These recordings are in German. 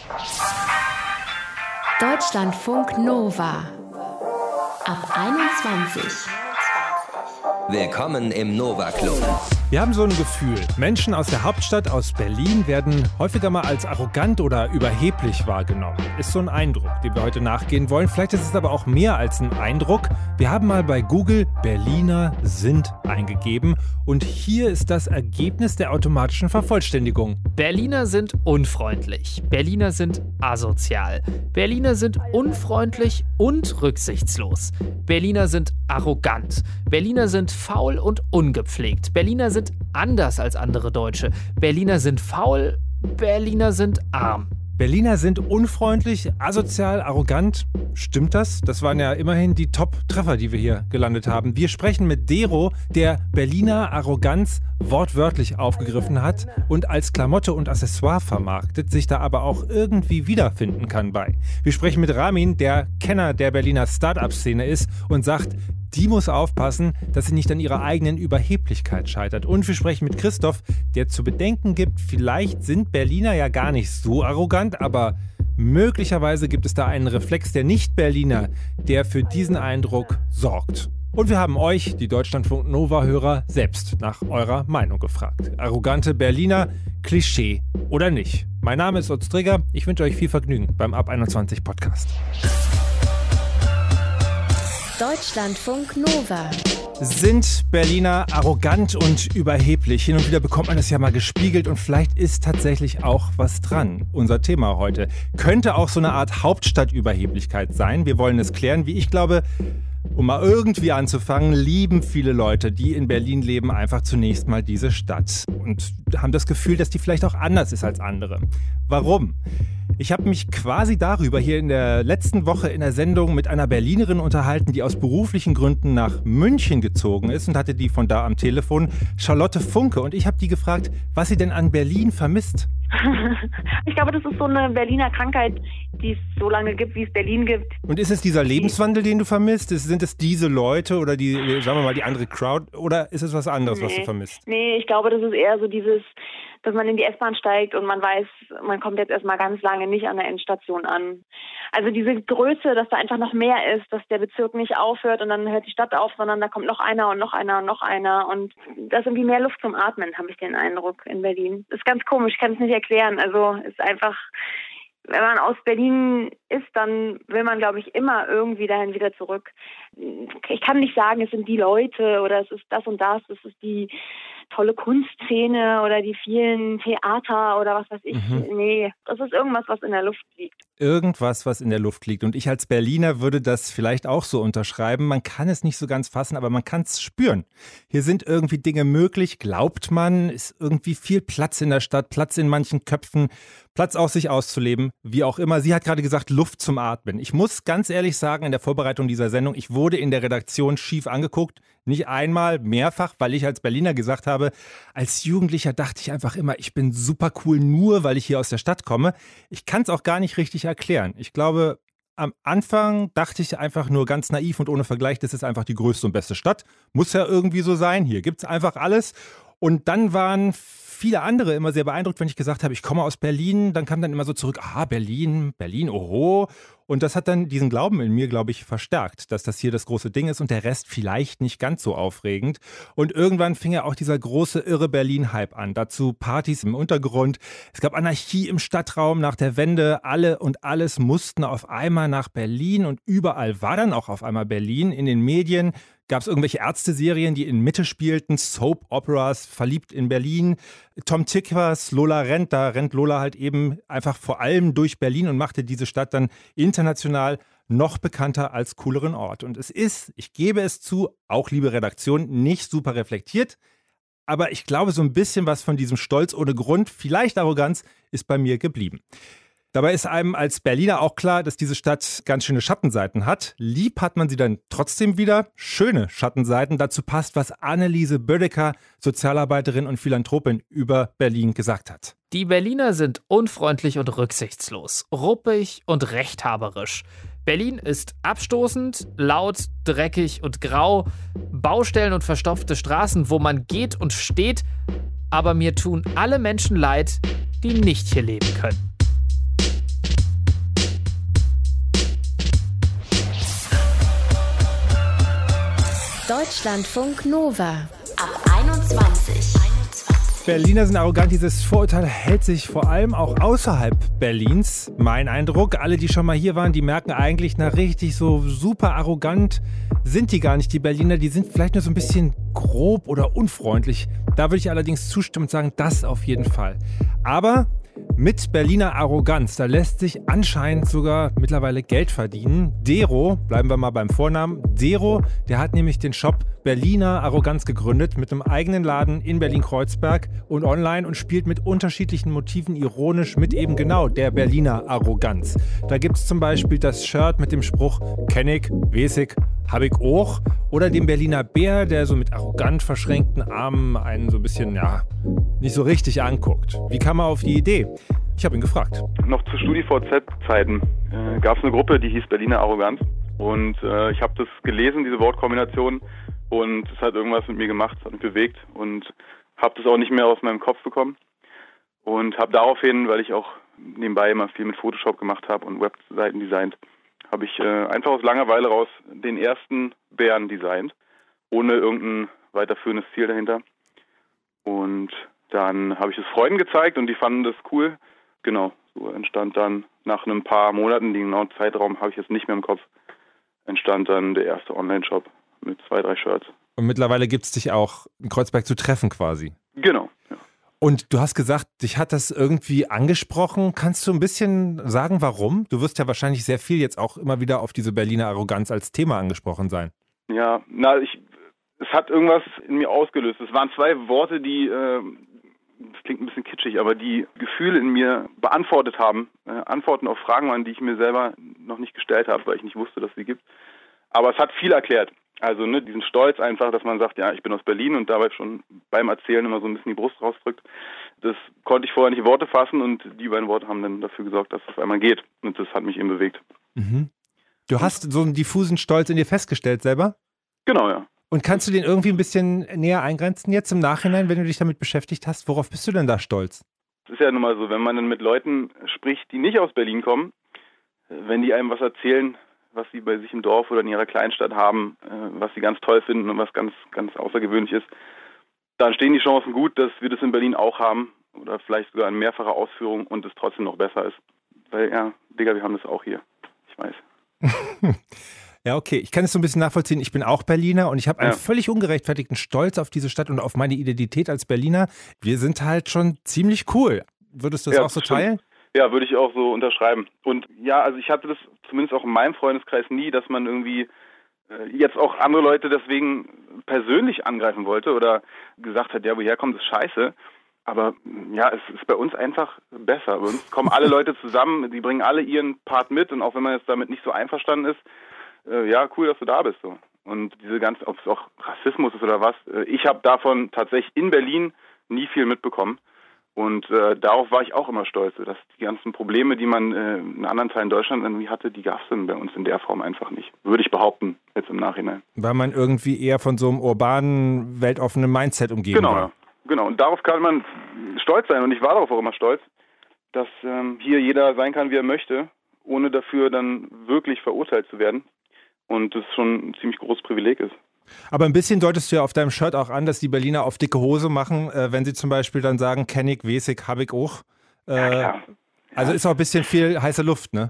Deutschlandfunk Nova ab 21. Willkommen im Nova Club. Wir haben so ein Gefühl, Menschen aus der Hauptstadt, aus Berlin, werden häufiger mal als arrogant oder überheblich wahrgenommen. Ist so ein Eindruck, dem wir heute nachgehen wollen. Vielleicht ist es aber auch mehr als ein Eindruck. Wir haben mal bei Google Berliner sind eingegeben und hier ist das Ergebnis der automatischen Vervollständigung. Berliner sind unfreundlich. Berliner sind asozial. Berliner sind unfreundlich und rücksichtslos. Berliner sind arrogant. Berliner sind faul und ungepflegt. Berliner sind anders als andere Deutsche. Berliner sind faul. Berliner sind arm. Berliner sind unfreundlich, asozial, arrogant. Stimmt das? Das waren ja immerhin die Top-Treffer, die wir hier gelandet haben. Wir sprechen mit Dero, der Berliner Arroganz wortwörtlich aufgegriffen hat und als Klamotte und Accessoire vermarktet, sich da aber auch irgendwie wiederfinden kann bei. Wir sprechen mit Ramin, der Kenner der Berliner Start-up-Szene ist und sagt, die muss aufpassen, dass sie nicht an ihrer eigenen Überheblichkeit scheitert. Und wir sprechen mit Christoph, der zu bedenken gibt, vielleicht sind Berliner ja gar nicht so arrogant, aber möglicherweise gibt es da einen Reflex der Nicht-Berliner, der für diesen Eindruck sorgt. Und wir haben euch, die Deutschlandfunk Nova-Hörer, selbst nach eurer Meinung gefragt. Arrogante Berliner, Klischee oder nicht? Mein Name ist Utz Trigger, ich wünsche euch viel Vergnügen beim Ab 21 Podcast. Deutschlandfunk Nova. Sind Berliner arrogant und überheblich? Hin und wieder bekommt man das ja mal gespiegelt und vielleicht ist tatsächlich auch was dran. Unser Thema heute könnte auch so eine Art Hauptstadtüberheblichkeit sein. Wir wollen es klären, wie ich glaube. Um mal irgendwie anzufangen, lieben viele Leute, die in Berlin leben, einfach zunächst mal diese Stadt und haben das Gefühl, dass die vielleicht auch anders ist als andere. Warum? Ich habe mich quasi darüber hier in der letzten Woche in der Sendung mit einer Berlinerin unterhalten, die aus beruflichen Gründen nach München gezogen ist und hatte die von da am Telefon, Charlotte Funke. Und ich habe die gefragt, was sie denn an Berlin vermisst. Ich glaube, das ist so eine Berliner Krankheit, die es so lange gibt, wie es Berlin gibt. Und ist es dieser Lebenswandel, den du vermisst? Sind es diese Leute oder die, sagen wir mal, die andere Crowd? Oder ist es was anderes, was du vermisst? Nee, ich glaube, das ist eher so dieses, dass man in die S-Bahn steigt und man weiß, man kommt jetzt erstmal ganz lange nicht an der Endstation an. Also diese Größe, dass da einfach noch mehr ist, dass der Bezirk nicht aufhört und dann hört die Stadt auf, sondern da kommt noch einer und noch einer und noch einer. Und da ist irgendwie mehr Luft zum Atmen, habe ich den Eindruck, in Berlin. Das ist ganz komisch, ich kann es nicht erklären. Also ist einfach, wenn man aus Berlin ist, dann will man, glaube ich, immer irgendwie dahin wieder zurück. Ich kann nicht sagen, es sind die Leute oder es ist das und das, es ist die tolle Kunstszene oder die vielen Theater oder was weiß ich. Nee, das ist irgendwas, was in der Luft liegt. Irgendwas, was in der Luft liegt. Und ich als Berliner würde das vielleicht auch so unterschreiben. Man kann es nicht so ganz fassen, aber man kann es spüren. Hier sind irgendwie Dinge möglich, glaubt man. Ist irgendwie viel Platz in der Stadt, Platz in manchen Köpfen, Platz auch sich auszuleben, wie auch immer. Sie hat gerade gesagt, Luft zum Atmen. Ich muss ganz ehrlich sagen, in der Vorbereitung dieser Sendung, ich wurde in der Redaktion schief angeguckt. Nicht einmal, mehrfach, weil ich als Berliner gesagt habe, als Jugendlicher dachte ich einfach immer, ich bin super cool, nur weil ich hier aus der Stadt komme. Ich kann es auch gar nicht richtig erklären. Ich glaube, am Anfang dachte ich einfach nur ganz naiv und ohne Vergleich, das ist einfach die größte und beste Stadt. Muss ja irgendwie so sein. Hier gibt es einfach alles. Und dann waren viele andere immer sehr beeindruckt, wenn ich gesagt habe, ich komme aus Berlin. Dann kam dann immer so zurück, Berlin, oho. Und das hat dann diesen Glauben in mir, glaube ich, verstärkt, dass das hier das große Ding ist und der Rest vielleicht nicht ganz so aufregend. Und irgendwann fing ja auch dieser große, irre Berlin-Hype an. Dazu Partys im Untergrund. Es gab Anarchie im Stadtraum nach der Wende. Alle und alles mussten auf einmal nach Berlin und überall war dann auch auf einmal Berlin. In den Medien gab es irgendwelche Ärzteserien, die in Mitte spielten, Soap-Operas, verliebt in Berlin. Tom Tickers, Lola rennt, da rennt Lola halt eben einfach vor allem durch Berlin und machte diese Stadt dann international noch bekannter als cooleren Ort. Und es ist, ich gebe es zu, auch liebe Redaktion, nicht super reflektiert, aber ich glaube, so ein bisschen was von diesem Stolz ohne Grund, vielleicht Arroganz, ist bei mir geblieben. Dabei ist einem als Berliner auch klar, dass diese Stadt ganz schöne Schattenseiten hat. Lieb hat man sie dann trotzdem wieder. Schöne Schattenseiten. Dazu passt, was Anneliese Bödecker, Sozialarbeiterin und Philanthropin, über Berlin gesagt hat. Die Berliner sind unfreundlich und rücksichtslos, ruppig und rechthaberisch. Berlin ist abstoßend, laut, dreckig und grau. Baustellen und verstopfte Straßen, wo man geht und steht. Aber mir tun alle Menschen leid, die nicht hier leben können. Deutschlandfunk Nova ab 21. Berliner sind arrogant. Dieses Vorurteil hält sich vor allem auch außerhalb Berlins. Mein Eindruck, alle, die schon mal hier waren, die merken eigentlich, na richtig so super arrogant sind die gar nicht, die Berliner. Die sind vielleicht nur so ein bisschen grob oder unfreundlich. Da würde ich allerdings zustimmen und sagen, das auf jeden Fall. Aber mit Berliner Arroganz, da lässt sich anscheinend sogar mittlerweile Geld verdienen. Dero, bleiben wir mal beim Vornamen, Dero, der hat nämlich den Shop Berliner Arroganz gegründet mit einem eigenen Laden in Berlin-Kreuzberg und online und spielt mit unterschiedlichen Motiven ironisch mit eben genau der Berliner Arroganz. Da gibt es zum Beispiel das Shirt mit dem Spruch „Kenn ich, weiß ich, hab ich auch" oder dem Berliner Bär, der so mit arrogant verschränkten Armen einen so ein bisschen, ja, nicht so richtig anguckt. Wie kam er auf die Idee? Ich habe ihn gefragt. Noch zu StudiVZ-Zeiten gab es eine Gruppe, die hieß Berliner Arroganz. Und ich habe das gelesen, diese Wortkombination, und es hat irgendwas mit mir gemacht, es hat mich bewegt und habe das auch nicht mehr aus meinem Kopf bekommen. Und habe daraufhin, weil ich auch nebenbei immer viel mit Photoshop gemacht habe und Webseiten designt, habe ich einfach aus Langeweile raus den ersten Bären designt, ohne irgendein weiterführendes Ziel dahinter. Und dann habe ich es Freunden gezeigt und die fanden das cool. Genau, so entstand dann nach ein paar Monaten, den genauen Zeitraum habe ich jetzt nicht mehr im Kopf, entstand dann der erste Online-Shop mit 2, 3 Shirts. Und mittlerweile gibt es dich auch in Kreuzberg zu treffen quasi. Genau, ja. Und du hast gesagt, dich hat das irgendwie angesprochen. Kannst du ein bisschen sagen, warum? Du wirst ja wahrscheinlich sehr viel jetzt auch immer wieder auf diese Berliner Arroganz als Thema angesprochen sein. Ja, es hat irgendwas in mir ausgelöst. Es waren 2 Worte, die, das klingt ein bisschen kitschig, aber die Gefühle in mir beantwortet haben. Antworten auf Fragen waren, die ich mir selber noch nicht gestellt habe, weil ich nicht wusste, dass es sie gibt. Aber es hat viel erklärt. Also diesen Stolz einfach, dass man sagt, ja, ich bin aus Berlin und dabei schon beim Erzählen immer so ein bisschen die Brust rausdrückt. Das konnte ich vorher nicht in Worte fassen und die beiden Worte haben dann dafür gesorgt, dass es auf einmal geht. Und das hat mich eben bewegt. Mhm. Du hast so einen diffusen Stolz in dir festgestellt selber? Genau, ja. Und kannst du den irgendwie ein bisschen näher eingrenzen jetzt im Nachhinein, wenn du dich damit beschäftigt hast? Worauf bist du denn da stolz? Es ist ja nun mal so, wenn man dann mit Leuten spricht, die nicht aus Berlin kommen, wenn die einem was erzählen, was sie bei sich im Dorf oder in ihrer Kleinstadt haben, was sie ganz toll finden und was ganz, ganz außergewöhnlich ist, dann stehen die Chancen gut, dass wir das in Berlin auch haben oder vielleicht sogar in mehrfacher Ausführung und es trotzdem noch besser ist. Weil, ja, Digga, wir haben das auch hier. Ich weiß. Ja, okay. Ich kann es so ein bisschen nachvollziehen. Ich bin auch Berliner und ich habe einen völlig ungerechtfertigten Stolz auf diese Stadt und auf meine Identität als Berliner. Wir sind halt schon ziemlich cool. Würdest du das auch so teilen? Ja, würde ich auch so unterschreiben. Und ja, also ich hatte das zumindest auch in meinem Freundeskreis nie, dass man irgendwie jetzt auch andere Leute deswegen persönlich angreifen wollte oder gesagt hat, ja, woher kommt das Scheiße? Aber ja, es ist bei uns einfach besser. Bei uns kommen alle Leute zusammen, die bringen alle ihren Part mit und auch wenn man jetzt damit nicht so einverstanden ist, ja, cool, dass du da bist. So. Und diese ganze, ob es auch Rassismus ist oder was, ich habe davon tatsächlich in Berlin nie viel mitbekommen. Und darauf war ich auch immer stolz, dass die ganzen Probleme, die man in anderen Teilen Deutschlands irgendwie hatte, die gab es dann bei uns in der Form einfach nicht. Würde ich behaupten, jetzt im Nachhinein. Weil man irgendwie eher von so einem urbanen, weltoffenen Mindset umgeben war. Ja. Genau. Und darauf kann man stolz sein. Und ich war darauf auch immer stolz, dass hier jeder sein kann, wie er möchte, ohne dafür dann wirklich verurteilt zu werden. Und das schon ein ziemlich großes Privileg ist. Aber ein bisschen deutest du ja auf deinem Shirt auch an, dass die Berliner auf dicke Hose machen, wenn sie zum Beispiel dann sagen, kenn ich, weiß ich, hab ich auch. Ja, klar. Ja. Also ist auch ein bisschen viel heiße Luft, ne?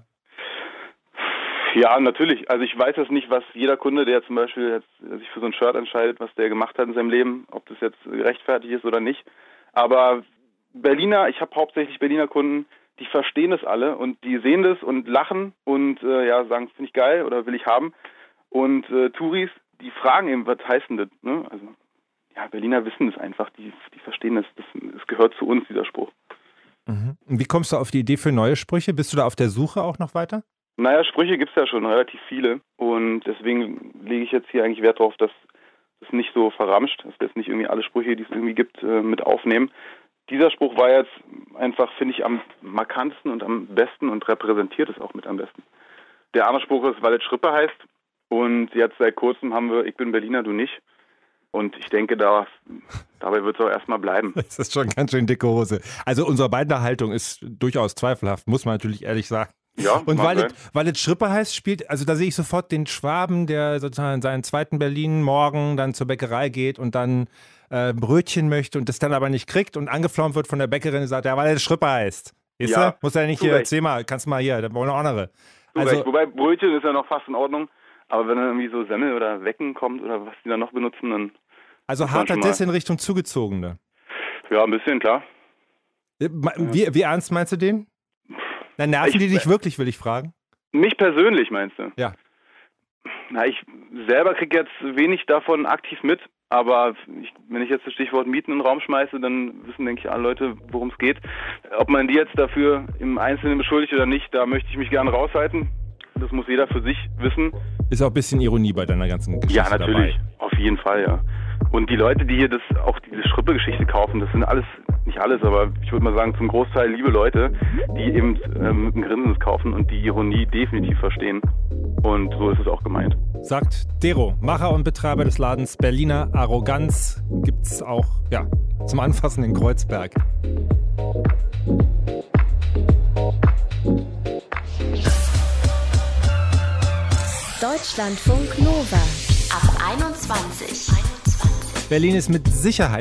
Ja, natürlich. Also ich weiß jetzt nicht, was jeder Kunde, der zum Beispiel jetzt sich für so ein Shirt entscheidet, was der gemacht hat in seinem Leben, ob das jetzt gerechtfertigt ist oder nicht. Aber Berliner, ich habe hauptsächlich Berliner Kunden, die verstehen das alle und die sehen das und lachen und sagen, finde ich geil oder will ich haben. Und Touris, die fragen eben, was heißt denn das? Ne? Also, ja, Berliner wissen das einfach, die verstehen das. Es gehört zu uns, dieser Spruch. Mhm. Und wie kommst du auf die Idee für neue Sprüche? Bist du da auf der Suche auch noch weiter? Naja, Sprüche gibt es ja schon relativ viele. Und deswegen lege ich jetzt hier eigentlich Wert darauf, dass das nicht so verramscht, dass wir jetzt nicht irgendwie alle Sprüche, die es irgendwie gibt, mit aufnehmen. Dieser Spruch war jetzt einfach, finde ich, am markantesten und am besten und repräsentiert es auch mit am besten. Der andere Spruch ist, weil es Schrippe heißt. Und jetzt seit kurzem haben wir, ich bin Berliner, du nicht. Und ich denke, dabei wird es auch erstmal bleiben. Das ist schon ganz schön dicke Hose. Also unsere beide Haltung ist durchaus zweifelhaft, muss man natürlich ehrlich sagen. Ja, und weil es Schrippe heißt, spielt, also da sehe ich sofort den Schwaben, der sozusagen seinen zweiten Berlin-Morgen dann zur Bäckerei geht und dann Brötchen möchte und das dann aber nicht kriegt und angeflaumt wird von der Bäckerin und sagt, ja, weil es Schrippe heißt. Weißt du? Muss ja nicht hier, zehnmal, kannst du mal hier, da wollen wir auch andere. Also, wobei Brötchen ist ja noch fast in Ordnung, aber wenn dann irgendwie so Semmel oder Wecken kommt oder was die dann noch benutzen, dann... Also harter Diss in Richtung Zugezogene? Ja, ein bisschen, klar. Wie ernst meinst du den? Na, nerven die dich wirklich, will ich fragen? Mich persönlich, meinst du? Ja. Na, ich selber kriege jetzt wenig davon aktiv mit, aber wenn ich jetzt das Stichwort Mieten in den Raum schmeiße, dann wissen, denke ich, alle Leute, worum es geht. Ob man die jetzt dafür im Einzelnen beschuldigt oder nicht, da möchte ich mich gerne raushalten. Das muss jeder für sich wissen. Ist auch ein bisschen Ironie bei deiner ganzen Geschichte dabei. Ja, natürlich. Auf jeden Fall, ja. Und die Leute, die hier auch diese Schrippe-Geschichte kaufen, das sind alles, nicht alles, aber ich würde mal sagen, zum Großteil liebe Leute, die eben mit dem Grinsen das kaufen und die Ironie definitiv verstehen. Und so ist es auch gemeint. Sagt Dero, Macher und Betreiber des Ladens Berliner Arroganz. Gibt's auch, ja, zum Anfassen in Kreuzberg. Deutschlandfunk Nova ab 21. Berlin ist mit Sicherheit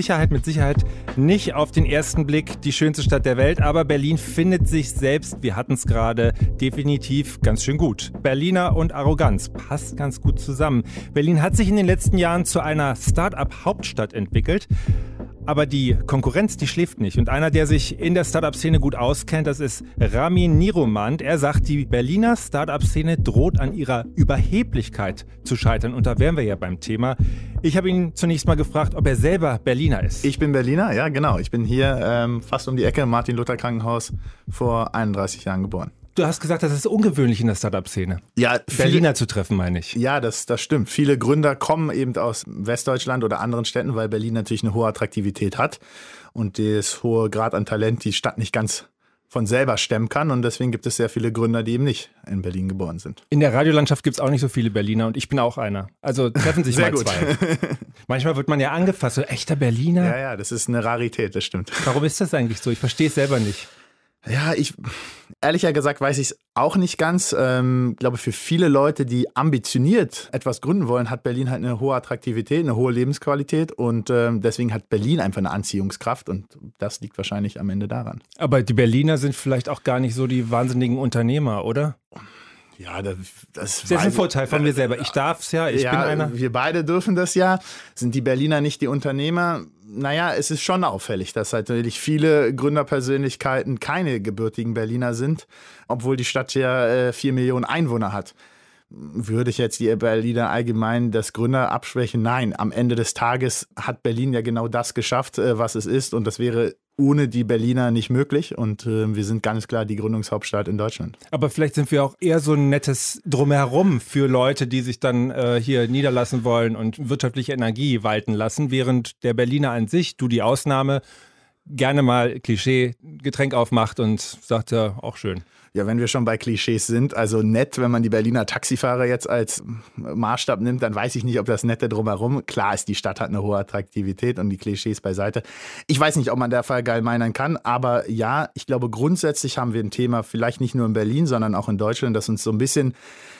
nicht auf den ersten Blick die schönste Stadt der Welt, aber Berlin findet sich selbst, wir hatten es gerade, definitiv ganz schön gut. Berliner und Arroganz passt ganz gut zusammen. Berlin hat sich in den letzten Jahren zu einer Start-up-Hauptstadt entwickelt. Aber die Konkurrenz, die schläft nicht. Und einer, der sich in der Start-up-Szene gut auskennt, das ist Ramin Niromand. Er sagt, die Berliner Start-up-Szene droht an ihrer Überheblichkeit zu scheitern. Und da wären wir ja beim Thema. Ich habe ihn zunächst mal gefragt, ob er selber Berliner ist. Ich bin Berliner, ja genau. Ich bin hier fast um die Ecke im Martin-Luther-Krankenhaus vor 31 Jahren geboren. Du hast gesagt, das ist ungewöhnlich in der Startup-Szene. Ja, Berliner zu treffen, meine ich. Ja, das stimmt. Viele Gründer kommen eben aus Westdeutschland oder anderen Städten, weil Berlin natürlich eine hohe Attraktivität hat und das hohe Grad an Talent die Stadt nicht ganz von selber stemmen kann. Und deswegen gibt es sehr viele Gründer, die eben nicht in Berlin geboren sind. In der Radiolandschaft gibt es auch nicht so viele Berliner und ich bin auch einer. Also treffen sich mal zwei. Manchmal wird man ja angefasst, so echter Berliner. Ja, das ist eine Rarität, das stimmt. Warum ist das eigentlich so? Ich verstehe es selber nicht. Ja, ehrlicher gesagt weiß ich es auch nicht ganz. Ich glaube, für viele Leute, die ambitioniert etwas gründen wollen, hat Berlin halt eine hohe Attraktivität, eine hohe Lebensqualität und deswegen hat Berlin einfach eine Anziehungskraft und das liegt wahrscheinlich am Ende daran. Aber die Berliner sind vielleicht auch gar nicht so die wahnsinnigen Unternehmer, oder? Ja, das ist ein Vorteil von mir selber. Ich darf es ja, ich bin einer. Wir beide dürfen das ja. Sind die Berliner nicht die Unternehmer? Naja, es ist schon auffällig, dass natürlich viele Gründerpersönlichkeiten keine gebürtigen Berliner sind, obwohl die Stadt ja 4 Millionen Einwohner hat. Würde ich jetzt die Berliner allgemein das Gründer abschwächen? Nein, am Ende des Tages hat Berlin ja genau das geschafft, was es ist und das wäre ohne die Berliner nicht möglich und wir sind ganz klar die Gründungshauptstadt in Deutschland. Aber vielleicht sind wir auch eher so ein nettes Drumherum für Leute, die sich dann hier niederlassen wollen und wirtschaftliche Energie walten lassen, während der Berliner an sich, du die Ausnahme, gerne mal Klischee-Getränk aufmacht und sagt ja, auch schön. Ja, wenn wir schon bei Klischees sind, also nett, wenn man die Berliner Taxifahrer jetzt als Maßstab nimmt, dann weiß ich nicht, ob das Nette drumherum. Klar ist, die Stadt hat eine hohe Attraktivität und die Klischees beiseite. Ich weiß nicht, ob man da verallgemeinern kann, aber ja, ich glaube, grundsätzlich haben wir ein Thema, vielleicht nicht nur in Berlin, sondern auch in Deutschland, das uns so ein bisschen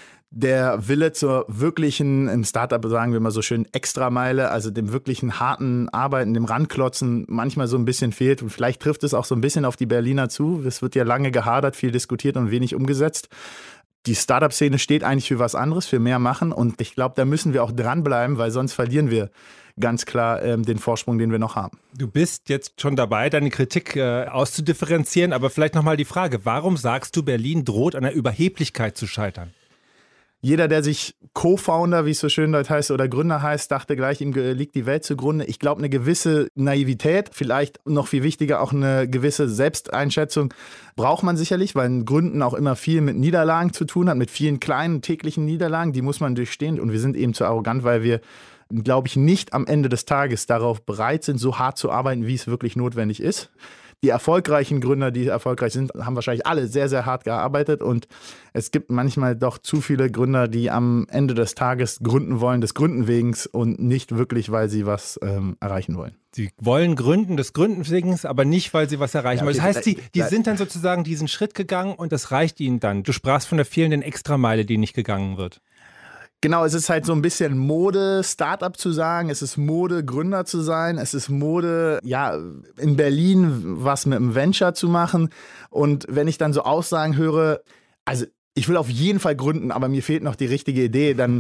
der Wille zur wirklichen, im Startup sagen wir mal so schön, Extrameile, also dem wirklichen harten Arbeiten, dem Ranklotzen manchmal so ein bisschen fehlt. Und vielleicht trifft es auch so ein bisschen auf die Berliner zu. Es wird ja lange gehadert, viel diskutiert und wenig umgesetzt. Die Startup-Szene steht eigentlich für was anderes, für mehr machen. Und ich glaube, da müssen wir auch dranbleiben, weil sonst verlieren wir ganz klar den Vorsprung, den wir noch haben. Du bist jetzt schon dabei, deine Kritik auszudifferenzieren. Aber vielleicht nochmal die Frage, warum sagst du, Berlin droht an der Überheblichkeit zu scheitern? Jeder, der sich Co-Founder, wie es so schön dort heißt, oder Gründer heißt, dachte gleich, ihm liegt die Welt zugrunde. Ich glaube, eine gewisse Naivität, vielleicht noch viel wichtiger, auch eine gewisse Selbsteinschätzung braucht man sicherlich, weil ein Gründen auch immer viel mit Niederlagen zu tun hat, mit vielen kleinen täglichen Niederlagen, die muss man durchstehen. Und wir sind eben zu arrogant, weil wir, glaube ich, nicht am Ende des Tages darauf bereit sind, so hart zu arbeiten, wie es wirklich notwendig ist. Die erfolgreichen Gründer, die erfolgreich sind, haben wahrscheinlich alle sehr, sehr hart gearbeitet und es gibt manchmal doch zu viele Gründer, die am Ende des Tages gründen wollen, des Gründen wegen und nicht wirklich, weil sie was erreichen wollen. Sie wollen gründen, des Gründens wegen, aber nicht, weil sie was erreichen wollen. Das heißt, die sind dann sozusagen diesen Schritt gegangen und das reicht ihnen dann. Du sprachst von der fehlenden Extrameile, die nicht gegangen wird. Genau, es ist halt so ein bisschen Mode, Startup zu sagen, es ist Mode, Gründer zu sein, es ist Mode, ja, in Berlin was mit einem Venture zu machen. Und wenn ich dann so Aussagen höre, also ich will auf jeden Fall gründen, aber mir fehlt noch die richtige Idee, dann,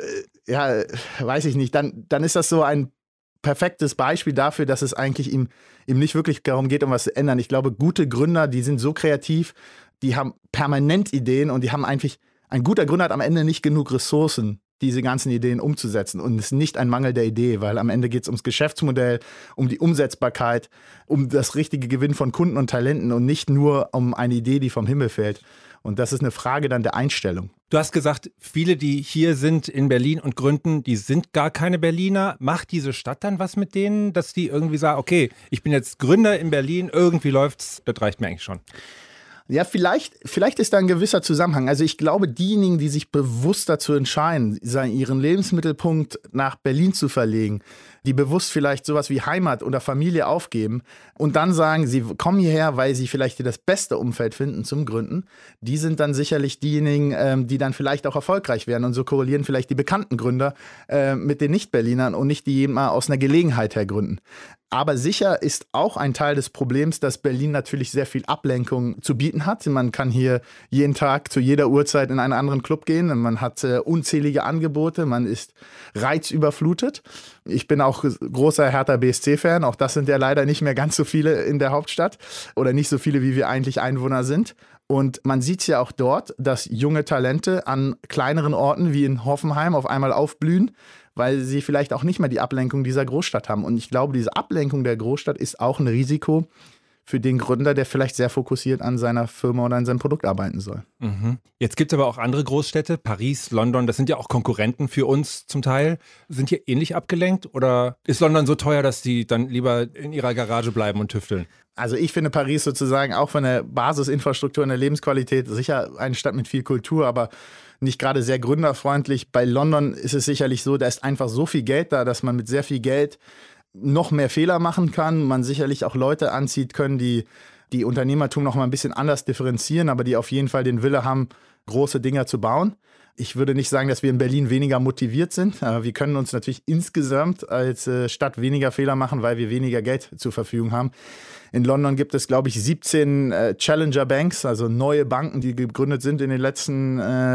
ja, weiß ich nicht, dann ist das so ein perfektes Beispiel dafür, dass es eigentlich ihm nicht wirklich darum geht, um was zu ändern. Ich glaube, gute Gründer, die sind so kreativ, die haben permanent Ideen und die haben eigentlich, ein guter Gründer hat am Ende nicht genug Ressourcen, diese ganzen Ideen umzusetzen. Und es ist nicht ein Mangel der Idee, weil am Ende geht es ums Geschäftsmodell, um die Umsetzbarkeit, um das richtige Gewinn von Kunden und Talenten und nicht nur um eine Idee, die vom Himmel fällt. Und das ist eine Frage dann der Einstellung. Du hast gesagt, viele, die hier sind in Berlin und gründen, die sind gar keine Berliner. Macht diese Stadt dann was mit denen, dass die irgendwie sagen, okay, ich bin jetzt Gründer in Berlin, irgendwie läuft's, das reicht mir eigentlich schon? Ja, vielleicht ist da ein gewisser Zusammenhang. Also ich glaube, diejenigen, die sich bewusst dazu entscheiden, ihren Lebensmittelpunkt nach Berlin zu verlegen, die bewusst vielleicht sowas wie Heimat oder Familie aufgeben und dann sagen, sie kommen hierher, weil sie vielleicht hier das beste Umfeld finden zum Gründen, die sind dann sicherlich diejenigen, die dann vielleicht auch erfolgreich werden. Und so korrelieren vielleicht die bekannten Gründer mit den Nicht-Berlinern und nicht die mal aus einer Gelegenheit her gründen. Aber sicher ist auch ein Teil des Problems, dass Berlin natürlich sehr viel Ablenkung zu bieten hat. Man kann hier jeden Tag zu jeder Uhrzeit in einen anderen Club gehen. Man hat unzählige Angebote. Man ist reizüberflutet. Ich bin auch großer Hertha BSC-Fan. Auch das sind ja leider nicht mehr ganz so viele in der Hauptstadt oder nicht so viele, wie wir eigentlich Einwohner sind. Und man sieht es ja auch dort, dass junge Talente an kleineren Orten wie in Hoffenheim auf einmal aufblühen, weil sie vielleicht auch nicht mehr die Ablenkung dieser Großstadt haben. Und ich glaube, diese Ablenkung der Großstadt ist auch ein Risiko für den Gründer, der vielleicht sehr fokussiert an seiner Firma oder an seinem Produkt arbeiten soll. Mhm. Jetzt gibt es aber auch andere Großstädte, Paris, London, das sind ja auch Konkurrenten für uns zum Teil. Sind hier ähnlich abgelenkt oder ist London so teuer, dass die dann lieber in ihrer Garage bleiben und tüfteln? Also ich finde Paris sozusagen auch von der Basisinfrastruktur und der Lebensqualität sicher eine Stadt mit viel Kultur, aber nicht gerade sehr gründerfreundlich. Bei London ist es sicherlich so, da ist einfach so viel Geld da, dass man mit sehr viel Geld noch mehr Fehler machen kann. Man sicherlich auch Leute anzieht können, die Unternehmertum noch mal ein bisschen anders differenzieren, aber die auf jeden Fall den Wille haben, große Dinger zu bauen. Ich würde nicht sagen, dass wir in Berlin weniger motiviert sind. Aber wir können uns natürlich insgesamt als Stadt weniger Fehler machen, weil wir weniger Geld zur Verfügung haben. In London gibt es, glaube ich, 17 Challenger Banks, also neue Banken, die gegründet sind in den letzten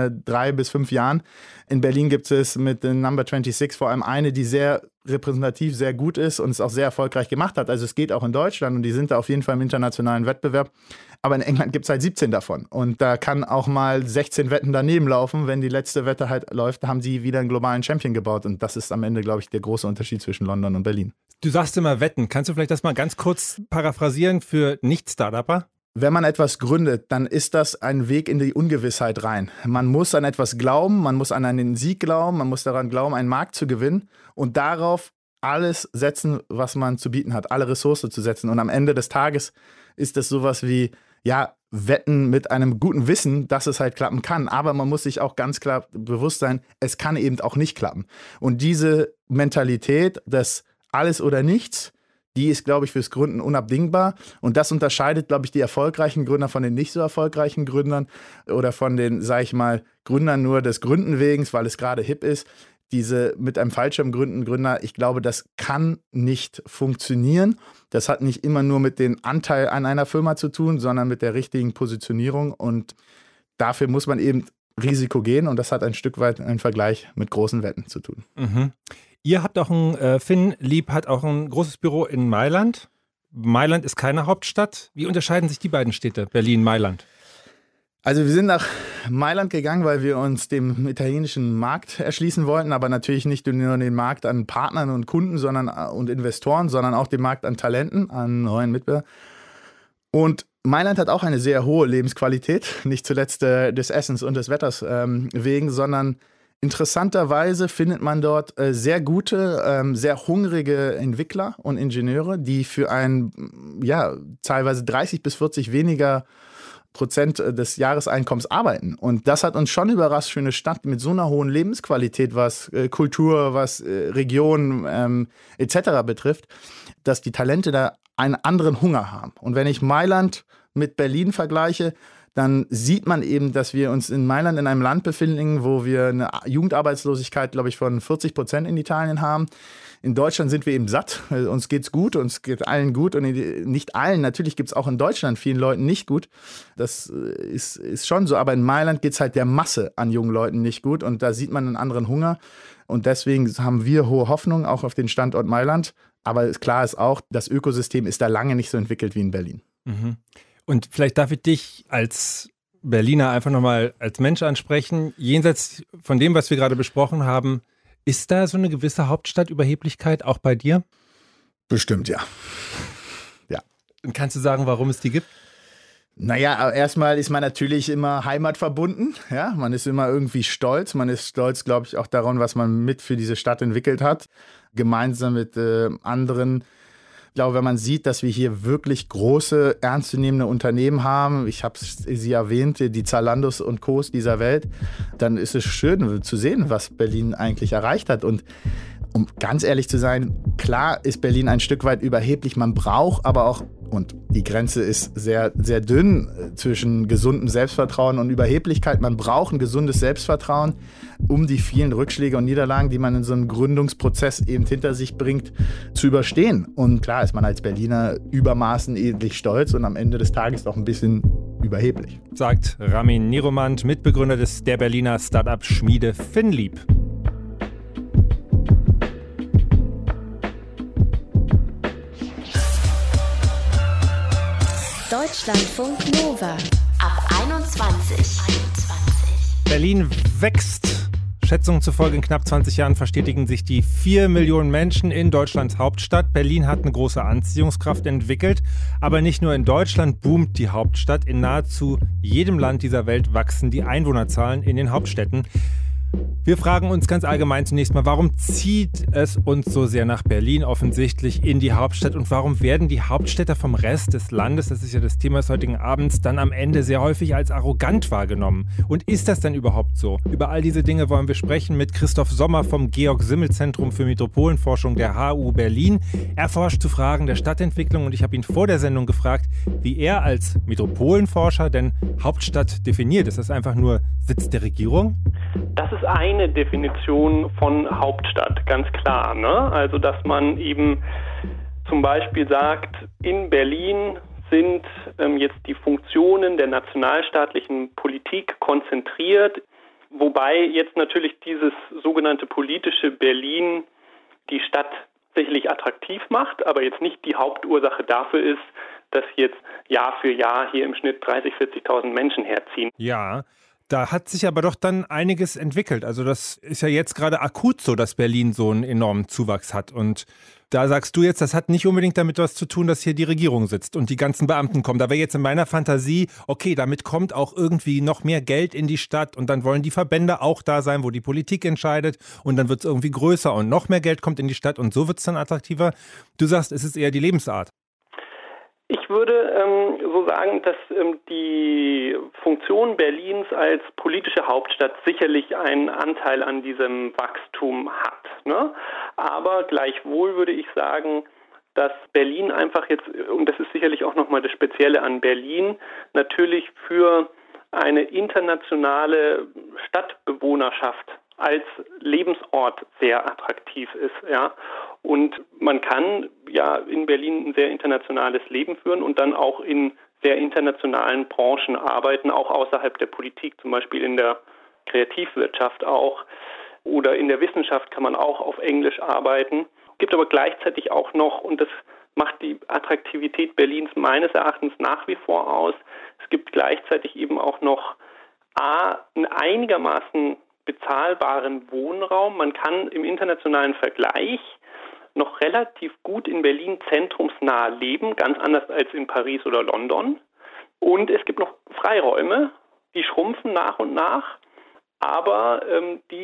3 bis 5 Jahren. In Berlin gibt es mit den Number 26 vor allem eine, die sehr repräsentativ, sehr gut ist und es auch sehr erfolgreich gemacht hat. Also es geht auch in Deutschland und die sind da auf jeden Fall im internationalen Wettbewerb. Aber in England gibt es halt 17 davon. Und da kann auch mal 16 Wetten daneben laufen. Wenn die letzte Wette halt läuft, haben sie wieder einen globalen Champion gebaut. Und das ist am Ende, glaube ich, der große Unterschied zwischen London und Berlin. Du sagst immer Wetten. Kannst du vielleicht das mal ganz kurz paraphrasieren für Nicht-Startupper? Wenn man etwas gründet, dann ist das ein Weg in die Ungewissheit rein. Man muss an etwas glauben, man muss an einen Sieg glauben, man muss daran glauben, einen Markt zu gewinnen und darauf alles setzen, was man zu bieten hat, alle Ressourcen zu setzen. Und am Ende des Tages ist das sowas wie, ja, Wetten mit einem guten Wissen, dass es halt klappen kann. Aber man muss sich auch ganz klar bewusst sein, es kann eben auch nicht klappen. Und diese Mentalität des Alles oder Nichts, die ist, glaube ich, fürs Gründen unabdingbar. Und das unterscheidet, glaube ich, die erfolgreichen Gründer von den nicht so erfolgreichen Gründern oder von den, sage ich mal, Gründern nur des Gründen wegen, weil es gerade hip ist. Diese mit einem Fallschirm gründenden Gründer, ich glaube, das kann nicht funktionieren. Das hat nicht immer nur mit dem Anteil an einer Firma zu tun, sondern mit der richtigen Positionierung. Und dafür muss man eben Risiko gehen. Und das hat ein Stück weit einen Vergleich mit großen Wetten zu tun. Mhm. Ihr habt auch Finn Lieb hat auch ein großes Büro in Mailand. Mailand ist keine Hauptstadt. Wie unterscheiden sich die beiden Städte, Berlin, Mailand? Also wir sind nach Mailand gegangen, weil wir uns dem italienischen Markt erschließen wollten, aber natürlich nicht nur den Markt an Partnern und Kunden und Investoren, sondern auch den Markt an Talenten, an neuen Mitbewerbern. Und Mailand hat auch eine sehr hohe Lebensqualität, nicht zuletzt des Essens und des Wetters wegen, sondern Interessanterweise findet man dort sehr gute, sehr hungrige Entwickler und Ingenieure, die für teilweise 30 bis 40 weniger Prozent des Jahreseinkommens arbeiten. Und das hat uns schon überrascht für eine Stadt mit so einer hohen Lebensqualität, was Kultur, was Region etc. betrifft, dass die Talente da einen anderen Hunger haben. Und wenn ich Mailand mit Berlin vergleiche, dann sieht man eben, dass wir uns in Mailand in einem Land befinden, wo wir eine Jugendarbeitslosigkeit, glaube ich, von 40% in Italien haben. In Deutschland sind wir eben satt. Uns geht's gut, uns geht allen gut und nicht allen. Natürlich gibt es auch in Deutschland vielen Leuten nicht gut. Das ist schon so. Aber in Mailand geht es halt der Masse an jungen Leuten nicht gut und da sieht man einen anderen Hunger. Und deswegen haben wir hohe Hoffnung auch auf den Standort Mailand. Aber klar ist auch, das Ökosystem ist da lange nicht so entwickelt wie in Berlin. Mhm. Und vielleicht darf ich dich als Berliner einfach nochmal als Mensch ansprechen. Jenseits von dem, was wir gerade besprochen haben, ist da so eine gewisse Hauptstadtüberheblichkeit auch bei dir? Bestimmt, ja. Ja. Und kannst du sagen, warum es die gibt? Naja, erstmal ist man natürlich immer heimatverbunden. Ja? Man ist immer irgendwie stolz. Man ist stolz, glaube ich, auch daran, was man mit für diese Stadt entwickelt hat. Gemeinsam mit anderen. Ich glaube, wenn man sieht, dass wir hier wirklich große, ernstzunehmende Unternehmen haben, ich habe sie erwähnt, die Zalandos und Co. dieser Welt, dann ist es schön zu sehen, was Berlin eigentlich erreicht hat. Und um ganz ehrlich zu sein, klar ist Berlin ein Stück weit überheblich, man braucht aber auch, und die Grenze ist sehr, sehr dünn zwischen gesundem Selbstvertrauen und Überheblichkeit, man braucht ein gesundes Selbstvertrauen, um die vielen Rückschläge und Niederlagen, die man in so einem Gründungsprozess eben hinter sich bringt, zu überstehen. Und klar ist man als Berliner übermaßen edlich stolz und am Ende des Tages auch ein bisschen überheblich. Sagt Ramin Niromand, Mitbegründer der Berliner Start-up-Schmiede Finnlieb. Deutschlandfunk Nova ab 21. Berlin wächst. Schätzungen zufolge in knapp 20 Jahren verstetigen sich die 4 Millionen Menschen in Deutschlands Hauptstadt. Berlin hat eine große Anziehungskraft entwickelt. Aber nicht nur in Deutschland boomt die Hauptstadt. In nahezu jedem Land dieser Welt wachsen die Einwohnerzahlen in den Hauptstädten. Wir fragen uns ganz allgemein zunächst mal, warum zieht es uns so sehr nach Berlin offensichtlich in die Hauptstadt und warum werden die Hauptstädter vom Rest des Landes, das ist ja das Thema des heutigen Abends, dann am Ende sehr häufig als arrogant wahrgenommen? Und ist das denn überhaupt so? Über all diese Dinge wollen wir sprechen mit Christoph Sommer vom Georg-Simmel-Zentrum für Metropolenforschung der HU Berlin. Er forscht zu Fragen der Stadtentwicklung und ich habe ihn vor der Sendung gefragt, wie er als Metropolenforscher denn Hauptstadt definiert. Ist das einfach nur Sitz der Regierung? Das ist eine Definition von Hauptstadt, ganz klar, ne? Also, dass man eben zum Beispiel sagt, in Berlin sind jetzt die Funktionen der nationalstaatlichen Politik konzentriert, wobei jetzt natürlich dieses sogenannte politische Berlin die Stadt sicherlich attraktiv macht, aber jetzt nicht die Hauptursache dafür ist, dass jetzt Jahr für Jahr hier im Schnitt 30.000, 40.000 Menschen herziehen. Ja. Da hat sich aber doch dann einiges entwickelt. Also das ist ja jetzt gerade akut so, dass Berlin so einen enormen Zuwachs hat. Und da sagst du jetzt, das hat nicht unbedingt damit was zu tun, dass hier die Regierung sitzt und die ganzen Beamten kommen. Da wäre jetzt in meiner Fantasie, okay, damit kommt auch irgendwie noch mehr Geld in die Stadt und dann wollen die Verbände auch da sein, wo die Politik entscheidet und dann wird es irgendwie größer und noch mehr Geld kommt in die Stadt und so wird es dann attraktiver. Du sagst, es ist eher die Lebensart. Ich würde so sagen, dass die Funktion Berlins als politische Hauptstadt sicherlich einen Anteil an diesem Wachstum hat, ne? Aber gleichwohl würde ich sagen, dass Berlin einfach jetzt, und das ist sicherlich auch nochmal das Spezielle an Berlin, natürlich für eine internationale Stadtbewohnerschaft als Lebensort sehr attraktiv ist, ja. Und man kann ja in Berlin ein sehr internationales Leben führen und dann auch in sehr internationalen Branchen arbeiten, auch außerhalb der Politik, zum Beispiel in der Kreativwirtschaft auch oder in der Wissenschaft kann man auch auf Englisch arbeiten. Es gibt aber gleichzeitig auch noch, und das macht die Attraktivität Berlins meines Erachtens nach wie vor aus, es gibt gleichzeitig eben auch noch einen einigermaßen bezahlbaren Wohnraum. Man kann im internationalen Vergleich noch relativ gut in Berlin zentrumsnah leben, ganz anders als in Paris oder London. Und es gibt noch Freiräume, die schrumpfen nach und nach, aber die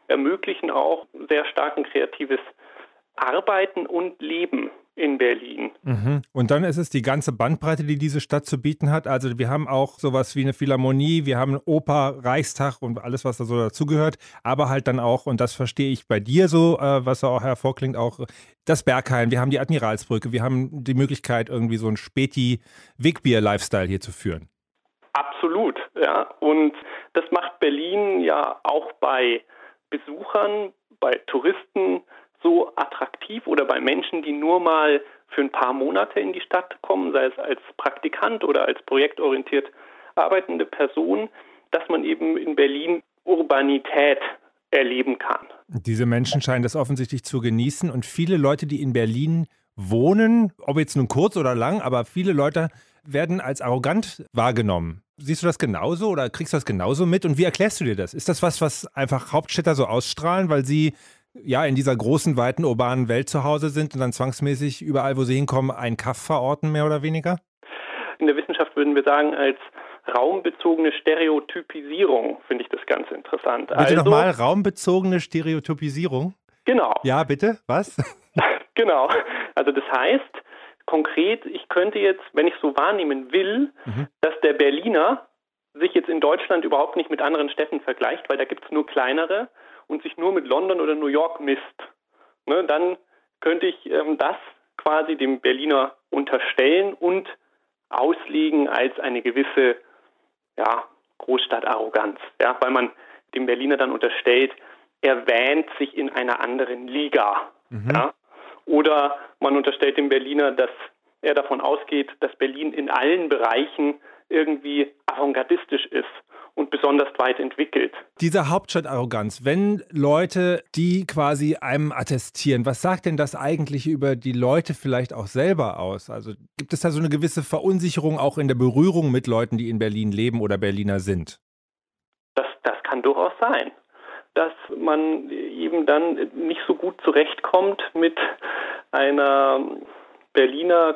ermöglichen auch sehr stark ein kreatives Arbeiten und Leben in Berlin. Und dann ist es die ganze Bandbreite, die diese Stadt zu bieten hat. Also wir haben auch sowas wie eine Philharmonie, wir haben Oper, Reichstag und alles, was da so dazugehört. Aber halt dann auch, und das verstehe ich bei dir so, was da auch hervorklingt, auch das Berghain, wir haben die Admiralsbrücke, wir haben die Möglichkeit, irgendwie so ein Späti-Wegbier-Lifestyle hier zu führen. Absolut, ja. Und das macht Berlin ja auch bei Besuchern, bei Touristen so attraktiv oder bei Menschen, die nur mal für ein paar Monate in die Stadt kommen, sei es als Praktikant oder als projektorientiert arbeitende Person, dass man eben in Berlin Urbanität erleben kann. Diese Menschen scheinen das offensichtlich zu genießen und viele Leute, die in Berlin wohnen, ob jetzt nun kurz oder lang, aber viele Leute werden als arrogant wahrgenommen. Siehst du das genauso oder kriegst du das genauso mit und wie erklärst du dir das? Ist das was einfach Hauptstädter so ausstrahlen, weil sie ja in dieser großen, weiten, urbanen Welt zu Hause sind und dann zwangsmäßig überall, wo sie hinkommen, einen Kaff verorten, mehr oder weniger? In der Wissenschaft würden wir sagen, als raumbezogene Stereotypisierung finde ich das ganz interessant. Bitte nochmal, raumbezogene Stereotypisierung? Genau. Ja, bitte, was? Genau, also das heißt, konkret, ich könnte jetzt, wenn ich so wahrnehmen will, dass der Berliner sich jetzt in Deutschland überhaupt nicht mit anderen Städten vergleicht, weil da gibt es nur kleinere, und sich nur mit London oder New York misst, ne, dann könnte ich das quasi dem Berliner unterstellen und auslegen als eine gewisse Großstadtarroganz, weil man dem Berliner dann unterstellt, er wähnt sich in einer anderen Liga. Oder man unterstellt dem Berliner, dass er davon ausgeht, dass Berlin in allen Bereichen irgendwie avantgardistisch ist und besonders weit entwickelt. Diese Hauptstadtarroganz, wenn Leute, die quasi einem attestieren, was sagt denn das eigentlich über die Leute vielleicht auch selber aus? Also gibt es da so eine gewisse Verunsicherung auch in der Berührung mit Leuten, die in Berlin leben oder Berliner sind? Das kann durchaus sein, dass man eben dann nicht so gut zurechtkommt mit einer Berliner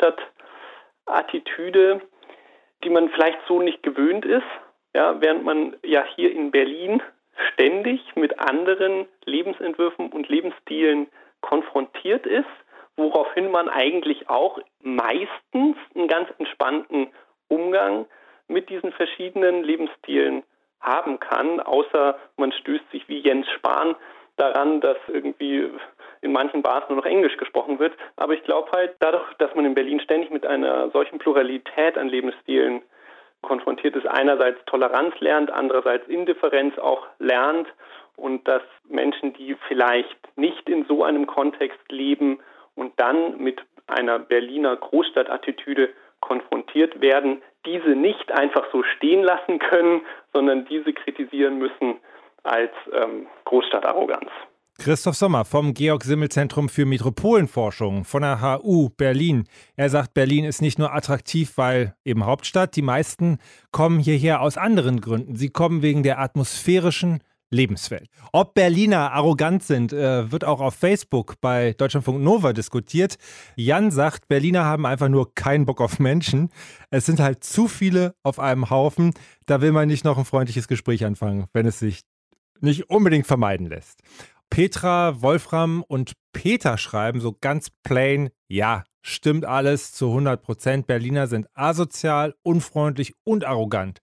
Großstadtattitüde, die man vielleicht so nicht gewöhnt ist. Ja, während man ja hier in Berlin ständig mit anderen Lebensentwürfen und Lebensstilen konfrontiert ist, woraufhin man eigentlich auch meistens einen ganz entspannten Umgang mit diesen verschiedenen Lebensstilen haben kann, außer man stößt sich wie Jens Spahn daran, dass irgendwie in manchen Bars nur noch Englisch gesprochen wird. Aber ich glaube halt, dadurch, dass man in Berlin ständig mit einer solchen Pluralität an Lebensstilen konfrontiert ist, einerseits Toleranz lernt, andererseits Indifferenz auch lernt und dass Menschen, die vielleicht nicht in so einem Kontext leben und dann mit einer Berliner Großstadtattitüde konfrontiert werden, diese nicht einfach so stehen lassen können, sondern diese kritisieren müssen als Großstadtarroganz. Christoph Sommer vom Georg-Simmel-Zentrum für Metropolenforschung von der HU Berlin. Er sagt, Berlin ist nicht nur attraktiv, weil eben Hauptstadt. Die meisten kommen hierher aus anderen Gründen. Sie kommen wegen der atmosphärischen Lebenswelt. Ob Berliner arrogant sind, wird auch auf Facebook bei Deutschlandfunk Nova diskutiert. Jan sagt, Berliner haben einfach nur keinen Bock auf Menschen. Es sind halt zu viele auf einem Haufen. Da will man nicht noch ein freundliches Gespräch anfangen, wenn es sich nicht unbedingt vermeiden lässt. Petra, Wolfram und Peter schreiben so ganz plain, ja, stimmt alles zu 100%. Berliner sind asozial, unfreundlich und arrogant.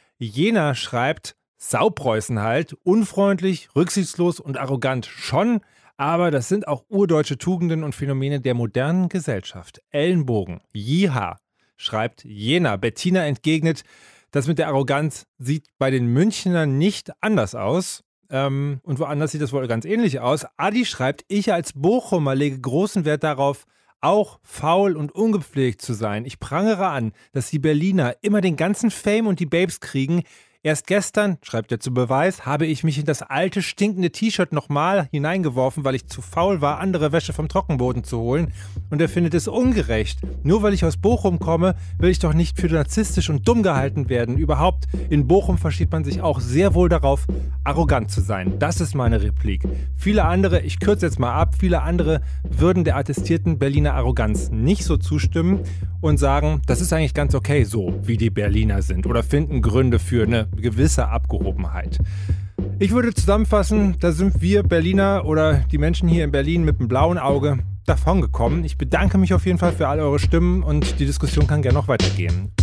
Jena schreibt, Saupreußen halt, unfreundlich, rücksichtslos und arrogant schon, aber das sind auch urdeutsche Tugenden und Phänomene der modernen Gesellschaft. Ellenbogen, Jiha, schreibt Jena. Bettina entgegnet, das mit der Arroganz sieht bei den Münchnern nicht anders aus. Und woanders sieht das wohl ganz ähnlich aus. Adi schreibt, ich als Bochumer lege großen Wert darauf, auch faul und ungepflegt zu sein. Ich prangere an, dass die Berliner immer den ganzen Fame und die Babes kriegen. Erst gestern, schreibt er zu Beweis, habe ich mich in das alte, stinkende T-Shirt nochmal hineingeworfen, weil ich zu faul war, andere Wäsche vom Trockenboden zu holen. Und er findet es ungerecht. Nur weil ich aus Bochum komme, will ich doch nicht für narzisstisch und dumm gehalten werden. Überhaupt, in Bochum versteht man sich auch sehr wohl darauf, arrogant zu sein. Das ist meine Replik. Viele andere, ich kürze jetzt mal ab, viele andere würden der attestierten Berliner Arroganz nicht so zustimmen und sagen, das ist eigentlich ganz okay so, wie die Berliner sind. Oder finden Gründe für eine gewisse Abgehobenheit. Ich würde zusammenfassen, da sind wir Berliner oder die Menschen hier in Berlin mit dem blauen Auge davongekommen. Ich bedanke mich auf jeden Fall für all eure Stimmen und die Diskussion kann gerne noch weitergehen.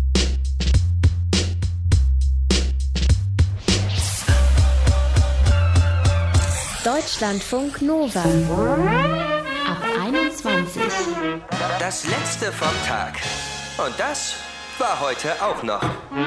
Deutschlandfunk Nova. Ab 21. Das letzte vom Tag. Und das war heute auch noch.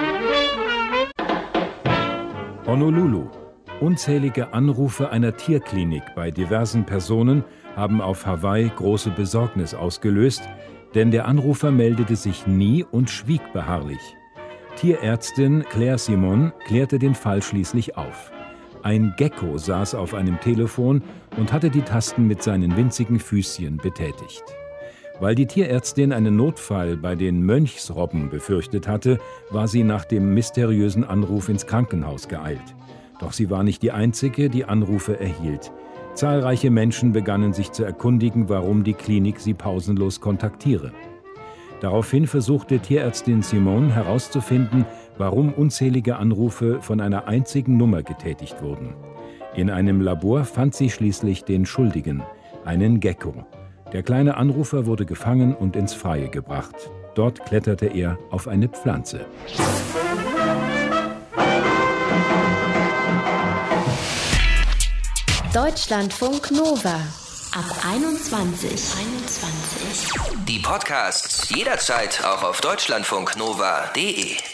Honolulu. Unzählige Anrufe einer Tierklinik bei diversen Personen haben auf Hawaii große Besorgnis ausgelöst, denn der Anrufer meldete sich nie und schwieg beharrlich. Tierärztin Claire Simon klärte den Fall schließlich auf. Ein Gecko saß auf einem Telefon und hatte die Tasten mit seinen winzigen Füßchen betätigt. Weil die Tierärztin einen Notfall bei den Mönchsrobben befürchtet hatte, war sie nach dem mysteriösen Anruf ins Krankenhaus geeilt. Doch sie war nicht die Einzige, die Anrufe erhielt. Zahlreiche Menschen begannen sich zu erkundigen, warum die Klinik sie pausenlos kontaktiere. Daraufhin versuchte Tierärztin Simone herauszufinden, warum unzählige Anrufe von einer einzigen Nummer getätigt wurden. In einem Labor fand sie schließlich den Schuldigen, einen Gecko. Der kleine Anrufer wurde gefangen und ins Freie gebracht. Dort kletterte er auf eine Pflanze. Deutschlandfunk Nova. Ab 21. Die Podcasts jederzeit auch auf deutschlandfunknova.de.